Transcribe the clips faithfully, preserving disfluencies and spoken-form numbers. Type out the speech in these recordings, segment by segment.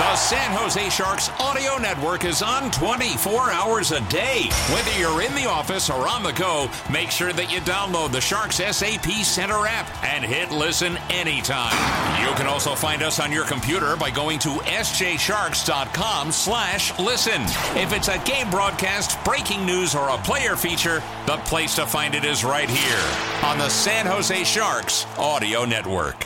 The San Jose Sharks audio network is on twenty-four hours a day. Whether you're in the office or on the go, make sure that you download the Sharks S A P Center app and hit listen anytime. You can also find us on your computer by going to s j sharks dot com slash listen. If it's a game broadcast, breaking news, or a player feature, the place to find it is right here on the San Jose Sharks audio network.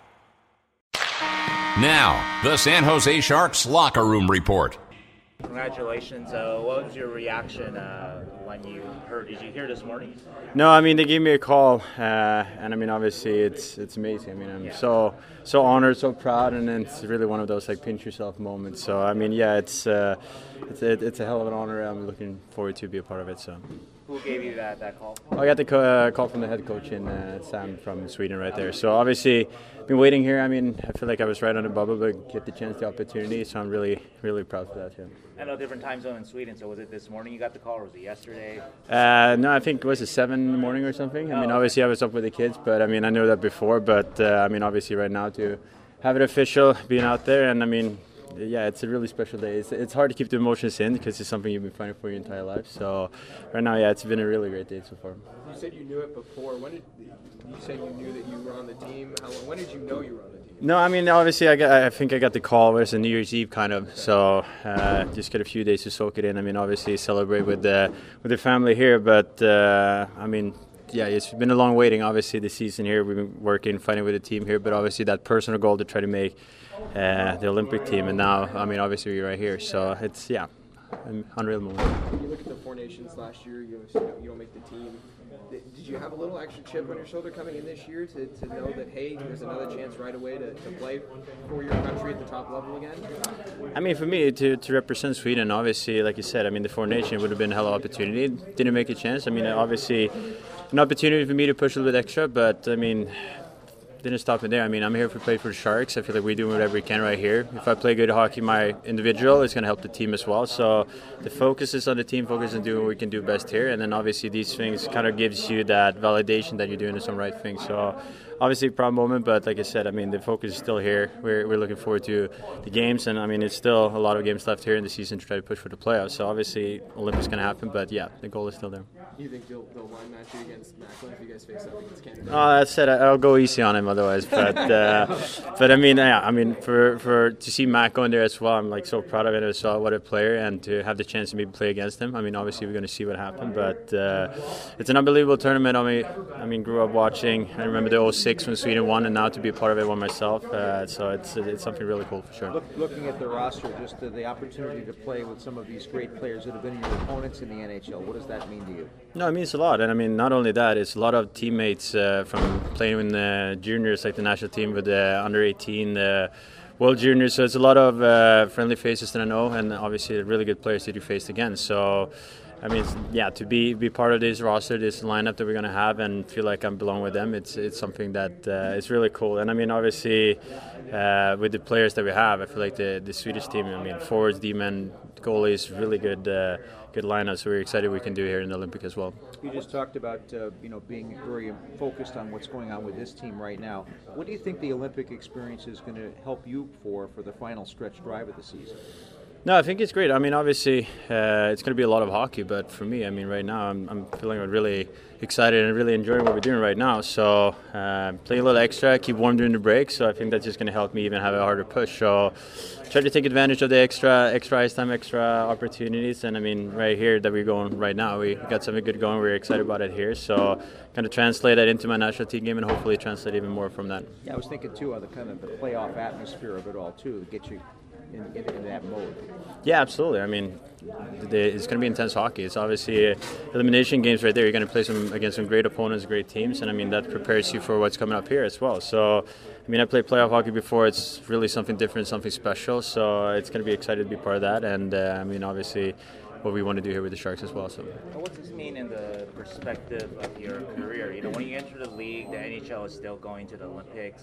Now, the San Jose Sharks locker room report. Congratulations. Uh, what was your reaction uh, when you heard? Did you hear this morning? No, I mean, they gave me a call, uh, and I mean, obviously, it's it's amazing. I mean, I'm yeah. so so honored, so proud, and it's really one of those like pinch yourself moments. So, I mean, yeah, it's uh, it's a, it's a hell of an honor. I'm looking forward to be a part of it. So. Who gave you that, that call? I got the co- uh, call from the head coach in uh, Sam from Sweden right there. So obviously, been waiting here. I mean, I feel like I was right on the bubble, but get the chance, the opportunity. So I'm really, really proud for that. Yeah. I know different time zone in Sweden. So was it this morning you got the call, or was it yesterday? Uh, no, I think it was a seven in the morning or something. I mean, obviously I was up with the kids, but I mean I knew that before. But uh, I mean, obviously right now to have it official, being out there, and I mean. Yeah, it's a really special day. It's, it's hard to keep the emotions in because it's something you've been fighting for your entire life. So right now, yeah, it's been a really great day so far. You said you knew it before. When did you said you knew that you were on the team? How, when did you know you were on the team? No, I mean, obviously, I, got, I think I got the call. It was a New Year's Eve kind of. So uh, just got a few days to soak it in. I mean, obviously, celebrate with the with the family here. But uh, I mean. Yeah, it's been a long waiting, obviously, the season here. We've been working, fighting with the team here, but obviously that personal goal to try to make uh, the Olympic team. And now, I mean, obviously we're right here. So it's, yeah, an unreal moment. When you look at the Four Nations last year, you, you don't make the team. Did you have a little extra chip on your shoulder coming in this year to, to know that, hey, there's another chance right away to, to play for your country at the top level again? I mean, for me, to, to represent Sweden, obviously, like you said, I mean, the Four Nations would have been a hell of an opportunity. Didn't make a chance. I mean, obviously, an opportunity for me to push a little bit extra, but, I mean, didn't stop me there. I mean, I'm here to play for the Sharks. I feel like we're doing whatever we can right here. If I play good hockey, my individual, it's going to help the team as well. So the focus is on the team, focus on doing what we can do best here. And then obviously these things kind of gives you that validation that you're doing some right thing. So obviously a proud moment, but like I said, I mean, the focus is still here. We're, we're looking forward to the games. And I mean, it's still a lot of games left here in the season to try to push for the playoffs. So obviously Olympics going to happen, but yeah, the goal is still there. You think they'll, they'll line match you against Macklin if you guys face up against Canada? Oh, that said, I'll go easy on him otherwise. But uh, but I mean, yeah, I mean, for, for to see Mac going there as well, I'm like so proud of it. I saw what a player, and to have the chance to maybe play against him. I mean, obviously we're going to see what happens, but uh, it's an unbelievable tournament. I mean, I mean, grew up watching. I remember the oh six when Sweden won, and now to be a part of it one myself. Uh, so it's it's something really cool for sure. Look, looking at the roster, just uh, the opportunity to play with some of these great players that have been your opponents in the N H L. What does that mean to you? No, it means a lot. And I mean, not only that, it's a lot of teammates uh, from playing in the juniors, like the national team with the under eighteen, the World Juniors. So it's a lot of uh, friendly faces that I know, and obviously really good players that you faced again. So, I mean, yeah, to be be part of this roster, this lineup that we're going to have, and feel like I belong with them, it's it's something that uh, is really cool. And I mean, obviously, uh, with the players that we have, I feel like the, the Swedish team, I mean, forwards, D-men, goalies, really good uh, good lineup. So we're excited we can do here in the Olympic as well. You just talked about uh, you know being very focused on what's going on with this team right now. What do you think the Olympic experience is going to help you for for the final stretch drive of the season? No, I think it's great. I mean, obviously, uh, it's going to be a lot of hockey, but for me, I mean, right now, I'm, I'm feeling really excited and really enjoying what we're doing right now. So, uh, playing a little extra, keep warm during the break. So, I think that's just going to help me even have a harder push. So, try to take advantage of the extra, extra ice time, extra opportunities. And I mean, right here that we're going right now, we got something good going. We're excited about it here. So, kind of translate that into my national team game and hopefully translate even more from that. Yeah, I was thinking too of the kind of the playoff atmosphere of it all too, to get you in, in, in that mode. Yeah, absolutely. I mean, it's going to be intense hockey. It's obviously uh, elimination games right there. You're going to play some against some great opponents, great teams, and I mean that prepares you for what's coming up here as well. So, I mean, I played playoff hockey before. It's really something different, something special. So it's going to be excited to be part of that. And uh, I mean, obviously, what we want to do here with the Sharks as well. So, what does this mean in the perspective of your career? You know, when you enter the league, the N H L is still going to the Olympics.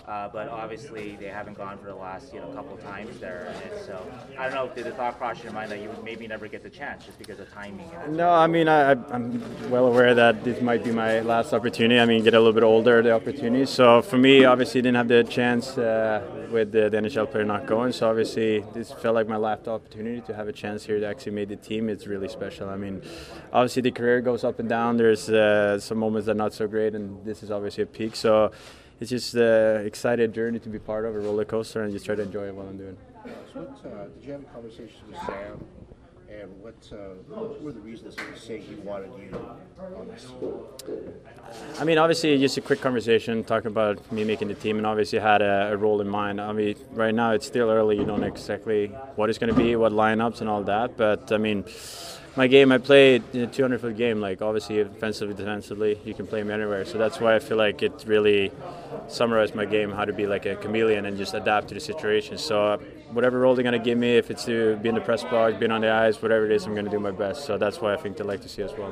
Uh, but obviously they haven't gone for the last you know couple times there, and so I don't know if the thought crossed your mind that you would maybe never get the chance just because of timing. No, I mean I, I'm well aware that this might be my last opportunity. I mean, get a little bit older, the opportunity. So for me, obviously, didn't have the chance uh, with the, the N H L player not going. So obviously, this felt like my last opportunity to have a chance here to actually make the team. It's really special. I mean, obviously the career goes up and down. There's uh, some moments that are not so great, and this is obviously a peak. So it's just an uh, excited journey to be part of, a roller coaster, and just try to enjoy it while I'm doing. So what, uh, did you have a conversation with Sam, and what, uh, what were the reasons he say he wanted you on this team? I mean, obviously, just a quick conversation talking about me making the team, and obviously had a, a role in mind. I mean, right now it's still early. You don't know exactly what it's going to be, what lineups and all that. But I mean, my game, I played a two hundred foot game. Like obviously, offensively, defensively, you can play me anywhere. So that's why I feel like it really summarized my game, how to be like a chameleon and just adapt to the situation. So uh, whatever role they're going to give me, if it's to be in the press box, being on the ice, whatever it is, I'm going to do my best. So that's why I think they like to see as well.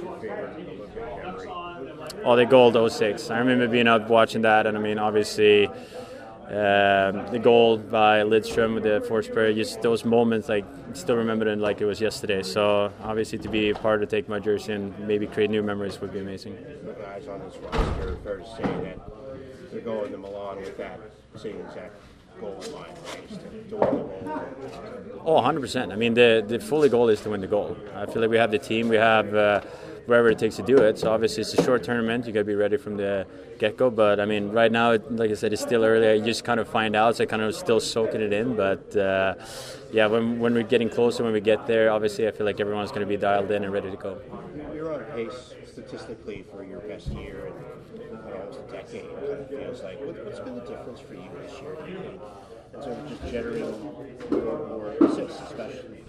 Oh, the goal, oh six. I remember being out watching that, and I mean, obviously, um, the goal by Lidström with the force prayer, just those moments, like, still remember it like it was yesterday. So obviously, to be a part of take my jersey and maybe create new memories would be amazing. The guys on this roster, fair to say that they're going to Milan with that same exact goal in mind, right? Just to, to win the goal. Oh, one hundred percent. I mean, the the fully goal is to win the goal. I feel like we have the team, we have uh, wherever it takes to do it. So obviously, it's a short tournament. You got to be ready from the get-go. But I mean, right now, like I said, it's still early. You just kind of find out. So I kind of still soaking it in. But uh, yeah, when when we're getting closer, when we get there, obviously, I feel like everyone's going to be dialed in and ready to go. You're on pace statistically for your best year in almost a decade. It kind of feels like. What, what's been the difference for you this year? In terms of just generating more, more assists, especially.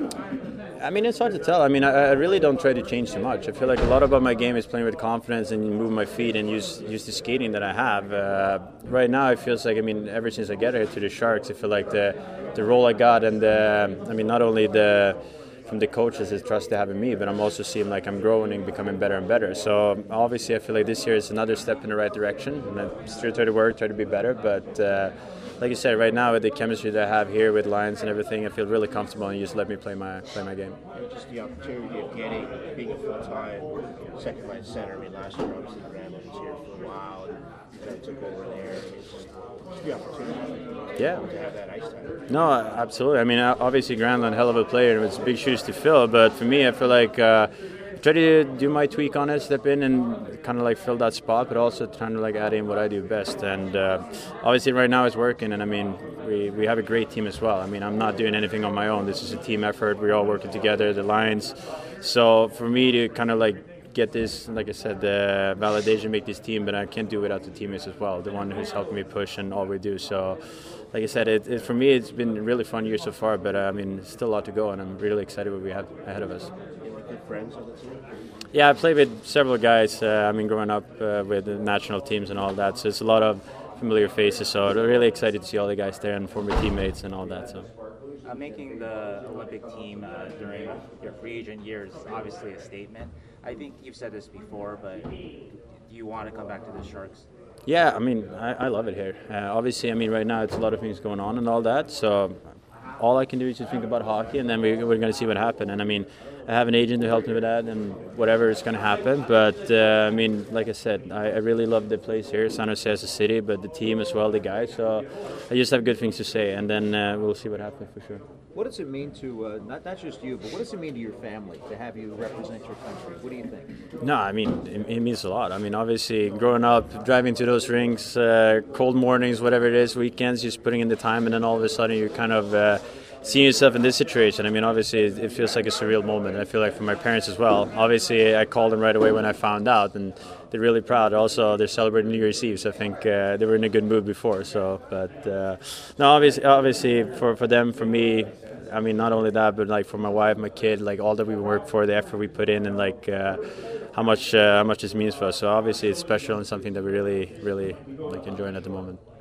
I mean, it's hard to tell. I mean, I, I really don't try to change too much. I feel like a lot about my game is playing with confidence and moving my feet and use use the skating that I have. Uh, right now, it feels like, I mean, ever since I get here to the Sharks, I feel like the the role I got and the, I mean, not only the from the coaches is trust they have in me, but I'm also seeing like I'm growing and becoming better and better. So obviously, I feel like this year is another step in the right direction, and I still try to work, try to be better, but. Uh, Like you said, right now with the chemistry that I have here with Lions and everything, I feel really comfortable, and you just let me play my play my game. And just the opportunity of getting, being a full-time second line center. I mean, last year obviously Granlund was here for a while, and you kind of took over there. I mean, it's just, just the opportunity yeah. to have that ice time. No, absolutely. I mean, obviously Granlund, hell of a player, and it's big shoes to fill. But for me, I feel like. Uh, Try to do my tweak on it, step in and kind of like fill that spot, but also trying to like add in what I do best. And uh, obviously right now it's working, and I mean we, we have a great team as well. I mean I'm not doing anything on my own. This is a team effort. We're all working together, the Lions. So for me to kind of like get this, like I said, the validation, make this team, but I can't do it without the teammates as well. The one who's helped me push and all we do. So like I said, it, it, for me it's been a really fun year so far, but uh, I mean still a lot to go, and I'm really excited what we have ahead of us. Good friends on the team? Yeah, I played with several guys. Uh, I mean, growing up uh, with the national teams and all that, so it's a lot of familiar faces. So I'm really excited to see all the guys there and former teammates and all that. So, uh, making the Olympic team uh, during your free agent years is obviously a statement. I think you've said this before, but do you want to come back to the Sharks? Yeah, I mean, I, I love it here. Uh, obviously, I mean, right now it's a lot of things going on and all that. So all I can do is just think about hockey, and then we, we're going to see what happens. And I mean, I have an agent who helped me with that, and whatever is going to happen. But uh, I mean, like I said, I, I really love the place here, San Jose as a city, but the team as well, the guys. So I just have good things to say, and then uh, we'll see what happens for sure. What does it mean to, uh, not, not just you, but what does it mean to your family to have you represent your country? What do you think? No, I mean, it, it means a lot. I mean, obviously, growing up, driving to those rinks, uh, cold mornings, whatever it is, weekends, just putting in the time, and then all of a sudden you're kind of uh, seeing yourself in this situation. I mean, obviously, it, it feels like a surreal moment. I feel like for my parents as well. Obviously, I called them right away when I found out, and they're really proud. Also, they're celebrating New Year's Eve, so I think uh, they were in a good mood before. So, but uh, no, obviously, obviously for, for them, for me, I mean, not only that, but like for my wife, my kid, like all that we work for, the effort we put in, and like uh, how much uh, how much this means for us. So obviously, it's special and something that we really, really like enjoying at the moment. Do you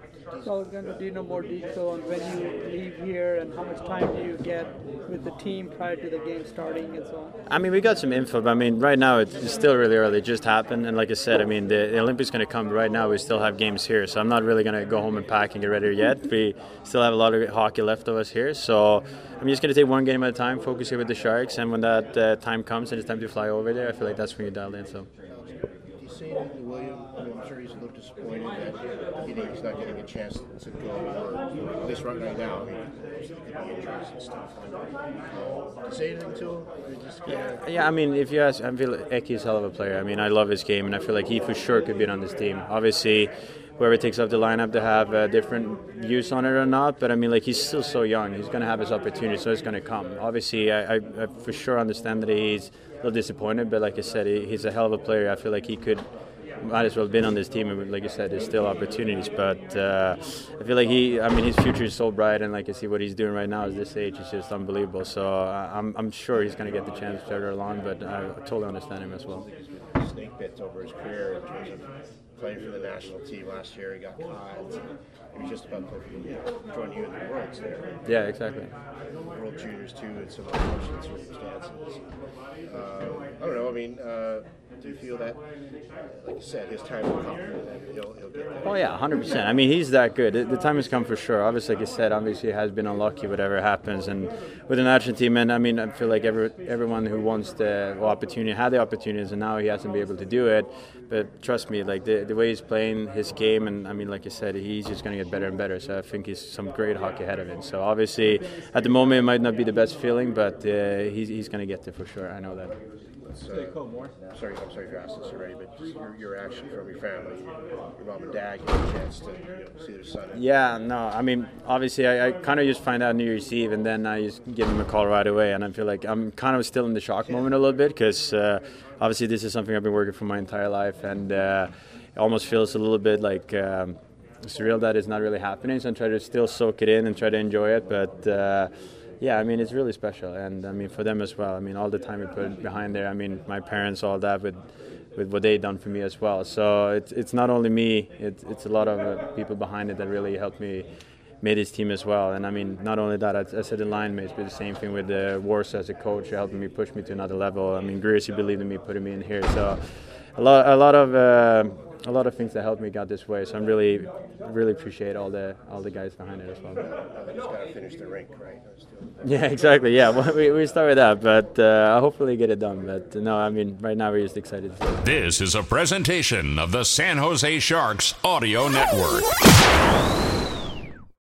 So I was going to do no more detail on when you leave here and how much time do you get with the team prior to the game starting and so on. I mean, we got some info, but I mean, right now it's still really early. It just happened, and like I said, I mean, the, the Olympics going to come. Right now, we still have games here, so I'm not really going to go home and pack and get ready yet. We still have a lot of hockey left of us here, so I'm just going to take one game at a time, focus here with the Sharks, and when that uh, time comes and it's time to fly over there, I feel like that's when you dial in. So. Do you see anything to William? I mean, I'm sure he's a little disappointed that you know, he's not getting a chance to go, or at least right, right now. I mean, there's could be injuries and stuff. Uh, do you say anything to him? Or just kinda... Yeah, I mean, if you ask, I feel like Eki's a hell of a player. I mean, I love his game, and I feel like he for sure could be on this team. Obviously, whoever takes up the lineup to have a different use on it or not, but I mean, like, he's still so young. He's going to have his opportunity, so it's going to come. Obviously, I, I, I for sure understand that he's a little disappointed, but like I said, he, he's a hell of a player. I feel like he could might as well have been on this team, and like you said, there's still opportunities, but uh, I feel like he, I mean, his future is so bright, and like I see what he's doing right now at this age is just unbelievable, so uh, I'm, I'm sure he's going to get the chance further along, but I totally understand him as well. Snake bits over his career in terms of playing for the national team last year. He got caught. He was just about to you know, join you in the Worlds there. Yeah, exactly. World Juniors too, in some unfortunate circumstances. Uh, I don't know. I mean, uh, do you feel that, like you said, his time will come and he'll, he'll get there? Oh yeah, one hundred percent. I mean, he's that good. The time has come for sure. Obviously, like I said, obviously he has been unlucky, whatever happens, and with the national team, and I mean, I feel like every, everyone who wants the opportunity had the opportunities, and now he hasn't been able to do it. But trust me, like the, the way he's playing his game, and I mean, like I said, he's just going to get better and better. So I think he's some great hockey ahead of him. So obviously, at the moment, it might not be the best feeling, but uh, he's he's going to get there for sure. I know that. Uh, I'm sorry, I'm sorry if you asked this already, but just your, your reaction from your family, your, your mom and dad, getting a chance to you know, see their son. Yeah, no, I mean, obviously, I, I kind of just find out New Year's Eve, and then I just give them a call right away, and I feel like I'm kind of still in the shock moment a little bit, because uh, obviously this is something I've been working for my entire life, and uh, it almost feels a little bit like um, surreal that it's not really happening, so I try to still soak it in and try to enjoy it, but uh, yeah, I mean, it's really special, and I mean, for them as well. I mean, all the time we put behind there. I mean, my parents, all that, with with what they've done for me as well. So it's it's not only me; it's it's a lot of uh, people behind it that really helped me made this team as well. And I mean, not only that, I, I said the line mates, but the same thing with uh, Warsaw as a coach, helping me push me to another level. I mean, Greasy believed in me, putting me in here. So a lot, a lot of. Uh, A lot of things that helped me got this way, so I'm really, really appreciate all the all the guys behind it as well. You just gotta finish the rink, right? Yeah, exactly. Yeah, well, we we start with that, but uh, I'll hopefully get it done. But no, I mean, right now we're just excited. This is a presentation of the San Jose Sharks Audio Network.